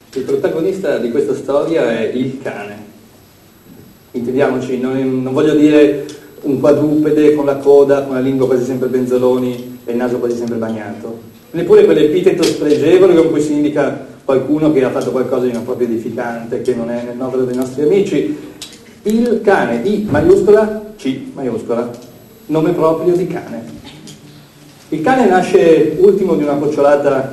Il protagonista di questa storia è il cane. Intendiamoci, non voglio dire un quadrupede con la coda, con la lingua quasi sempre benzoloni e il naso quasi sempre bagnato. Neppure quell'epiteto spregevole con cui si indica qualcuno che ha fatto qualcosa di non proprio edificante, che non è nel novero dei nostri amici. Il cane, I maiuscola, C maiuscola, nome proprio di cane. Il cane nasce ultimo di una cucciolata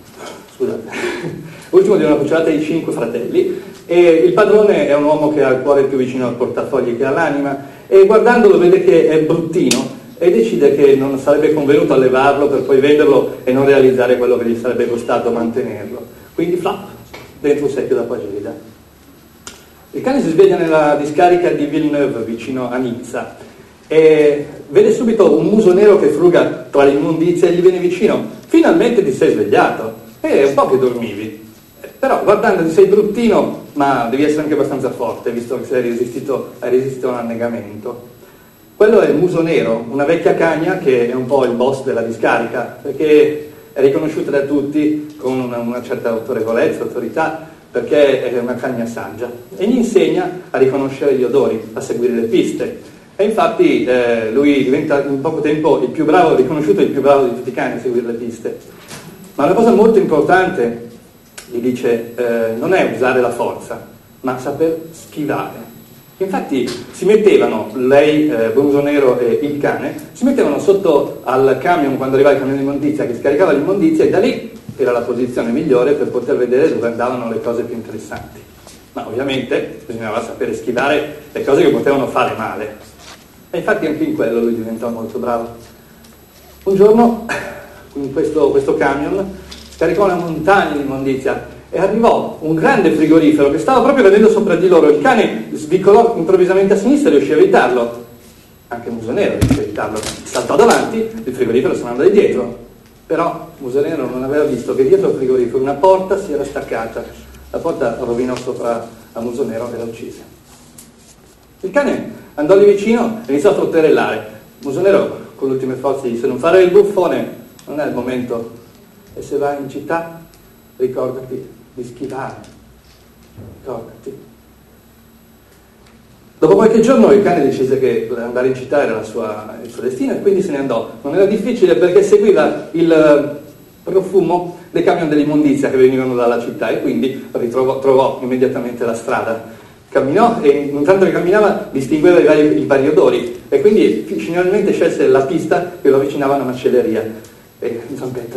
di 5 fratelli, e il padrone è un uomo che ha il cuore più vicino al portafogli che all'anima, e guardandolo vede che è bruttino e decide che non sarebbe convenuto allevarlo per poi venderlo e non realizzare quello che gli sarebbe costato mantenerlo. Quindi flop, dentro un secchio d'acqua gelida. Il cane si sveglia nella discarica di Villeneuve, vicino a Nizza, e vede subito un muso nero che fruga tra l'immondizia e gli viene vicino. Finalmente ti sei svegliato, è un po' che dormivi. Però guardando sei bruttino, ma devi essere anche abbastanza forte, visto che hai resistito all'annegamento. Quello è il muso nero, una vecchia cagna che è un po' il boss della discarica, perché è riconosciuta da tutti con una certa autorevolezza, autorità, perché è una cagna saggia, e gli insegna a riconoscere gli odori, a seguire le piste. E infatti lui diventa in poco tempo il più bravo, riconosciuto il più bravo di tutti i cani a seguire le piste. Ma una cosa molto importante, gli dice, non è usare la forza, ma saper schivare. Infatti si mettevano, lei, Muso Nero e il cane, si mettevano sotto al camion quando arrivava il camion di immondizia che scaricava l'immondizia, e da lì era la posizione migliore per poter vedere dove andavano le cose più interessanti. Ma ovviamente bisognava sapere schivare le cose che potevano fare male. E infatti anche in quello lui diventò molto bravo. Un giorno in questo camion scaricò una montagna di immondizia e arrivò un grande frigorifero che stava proprio venendo sopra di loro. Il cane svicolò improvvisamente a sinistra e riuscì a evitarlo. Anche Muso Nero riuscì a evitarlo. Saltò davanti, il frigorifero se ne andò di dietro. Però Muso Nero non aveva visto che dietro al frigorifero una porta si era staccata. La porta rovinò sopra a Muso Nero e la uccise. Il cane andò lì vicino e iniziò a trotterellare. Muso Nero con le ultime forze disse: non fare il buffone, non è il momento, e se vai in città ricordati di schivare, ricordati. Dopo qualche giorno il cane decise che andare in città era il suo destino, e quindi se ne andò. Non era difficile, perché seguiva il profumo dei camion dell'immondizia che venivano dalla città, e quindi trovò immediatamente la strada. Camminò, e intanto che camminava distingueva i vari odori, e quindi finalmente scelse la pista che lo avvicinava a una macelleria. E zampetta,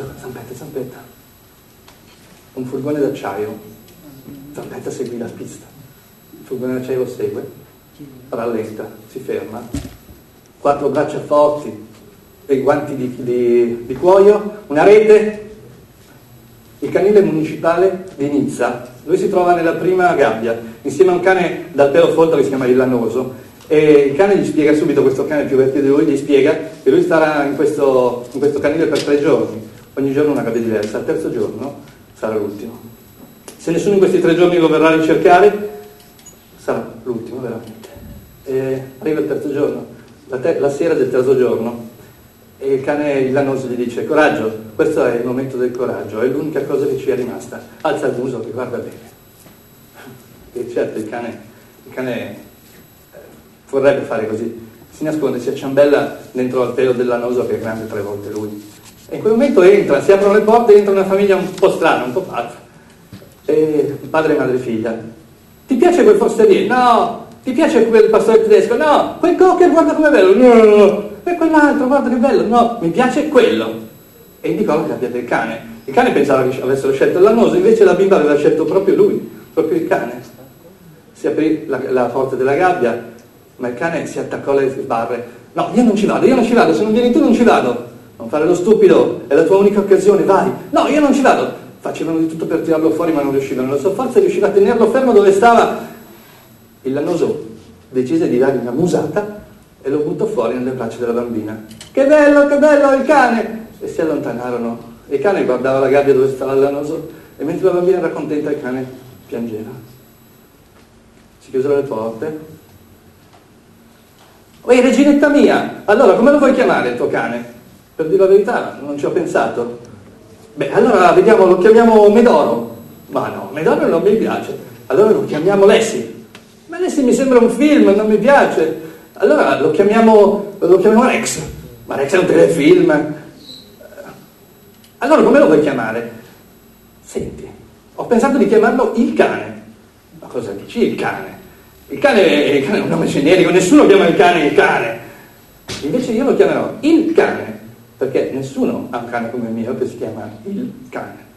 un furgone d'acciaio. Zampetta seguì la pista, il furgone d'acciaio lo segue, rallenta, si ferma, 4 braccia forti e guanti di cuoio, una rete. Il canile municipale di Nizza. Lui si trova nella prima gabbia insieme a un cane dal pelo folto che si chiama il Lanoso, e il cane gli spiega subito, questo cane più vecchio di lui, gli spiega che lui starà in questo canile per 3 giorni, ogni giorno una gabbia diversa. Al terzo giorno sarà l'ultimo. Se nessuno in questi 3 giorni lo verrà a ricercare, sarà l'ultimo veramente. E arriva il terzo giorno, la sera del terzo giorno, e il cane, il Lanoso, gli dice: coraggio, questo è il momento del coraggio, è l'unica cosa che ci è rimasta, alza il muso che guarda bene. E certo il cane vorrebbe fare così, si nasconde, si acciambella dentro al pelo del Lanoso che è grande 3 volte lui, e in quel momento si aprono le porte e entra una famiglia un po' strana, un po' pazza, e padre e madre figlia. Ti piace quel forestiere? No. Ti piace quel pastore tedesco? No. Quel cocker, guarda com'è bello? No. E quell'altro, guarda che bello? No, mi piace quello. E indicò la gabbia del cane. Il cane pensava che avessero scelto il Lanoso, invece la bimba aveva scelto proprio lui, proprio il cane. Si aprì la porta della gabbia, ma il cane si attaccò alle sbarre. No, io non ci vado, se non vieni tu non ci vado. Non fare lo stupido, è la tua unica occasione, vai. No, io non ci vado. Facevano di tutto per tirarlo fuori, ma non riuscivano. La sua forza riusciva a tenerlo fermo dove stava. Il Lanoso decise di dargli una musata e lo buttò fuori nelle braccia della bambina. Che bello il cane! E si allontanarono. Il cane guardava la gabbia dove stava il Lanoso, e mentre la bambina era contenta il cane piangeva. Si chiusero le porte. Ehi, reginetta mia, allora come lo vuoi chiamare il tuo cane? Per dire la verità non ci ho pensato. Beh, allora vediamo, lo chiamiamo Medoro. Ma no, Medoro non mi piace. Allora lo chiamiamo Lassie. Ma Lassie mi sembra un film, non mi piace. Allora lo chiamiamo Rex. Ma Rex è un telefilm. Allora come lo vuoi chiamare? Senti, ho pensato di chiamarlo Il Cane. Ma cosa dici, Il Cane? Il cane è un nome generico, nessuno chiama il cane Il Cane. Invece io lo chiamerò Il Cane, perché nessuno ha un cane come il mio che si chiama Il Cane.